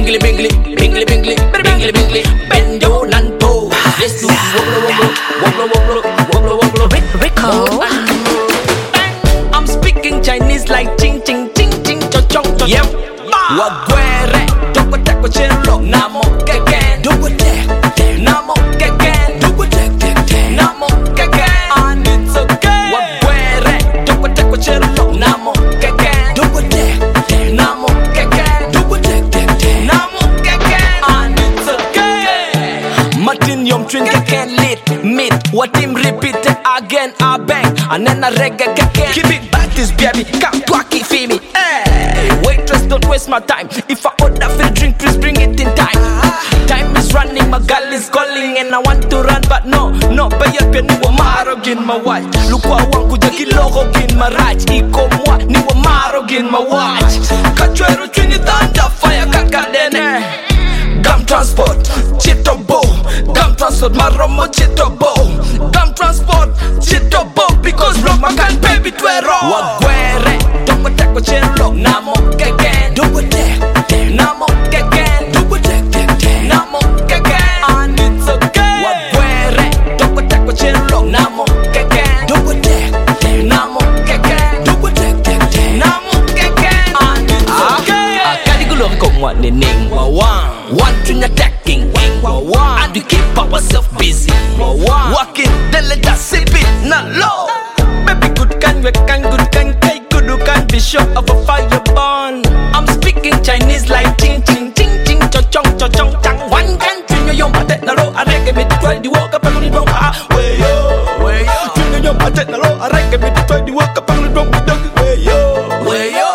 Bingly, bingly, bingly, bingly, bingly, bingly. Bend down and pose. Let's do wobble, wobble, wobble, wobble, wobble. Rico. I'm speaking Chinese like ching, ching, ching, ching, cho chong, cho. Yep. Wagwere, toko teko chelo, namo keken, dugo te, namo keken, dugo te, namo keken, and it's okay. Wagwere, toko teko chelo, namo keken, dugo te, namo keken, dugo te, namo keken, and it's okay. Martin yom twin keken lit, meet, what him repeat it again, I bang, and then I reggae keken. Keep it back this baby, come quacky for me, hey. Waitress, don't waste my time. If I order for drink, please bring it in time. Time is running, my girl is calling, and I want to run, but no. But yet ni wa marogin my watch. Look what wangu jagi logo gin my raj. Iko mwa ni wa marogin my watch. Kachwero chini thunder fire kakadene. Gum transport, chitobo. Gum transport, maromo chitobo. Gum transport, chitobo. Because Roma can pay me twero. Wagwere, toko teko chelo. Namo keken, dugo te, namo keken, dugo te, namo keken, and it's okay. Wagwere, toko teko chelo. Namo keken, dugo te, namo keken, dugo te, namo keken, and it's okay. Akadigulo ko mwa nining wawan. One thing attacking, and we keep ourselves busy. Walking, then let us sip it, not low. Baby, good can, we can, good can, good can be sure of a fire burn. I'm speaking Chinese like ching, ching, ching, ching, cho chong, chang. One can, twin your patet na lo, I reckon me to try the walk up and the wrong. Way yo, twin your patet na lo, I reckon me to try the walk up and the wrong. Way yo.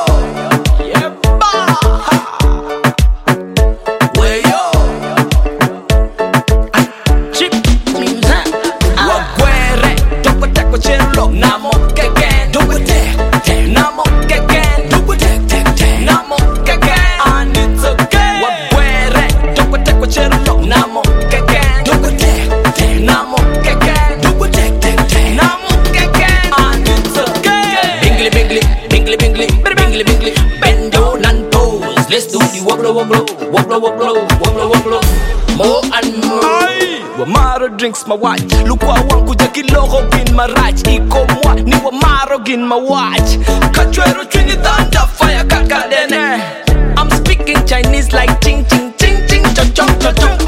Namo keken, dugo te, namo keken, dugo te, namo keken, and it's okay. Wagwere, toko teko chelo, namo keken, dugo te, namo keken, dugo te, namo keken, and it's okay. Bingly, bingly, bingly, bingly, bingly, bingly, bend down and pose. Let's do the wobble, wobble, wobble, wobble, wobble, wobble, more and more. Wamaro drinks my watch. Look what wangu jagi logo gin my raj. Iko mwa ni wamaro gin my watch. Kachwero chini thunder fire kakadene. I'm speaking Chinese like ching, ching, ching, ching, cho chong, cho chong.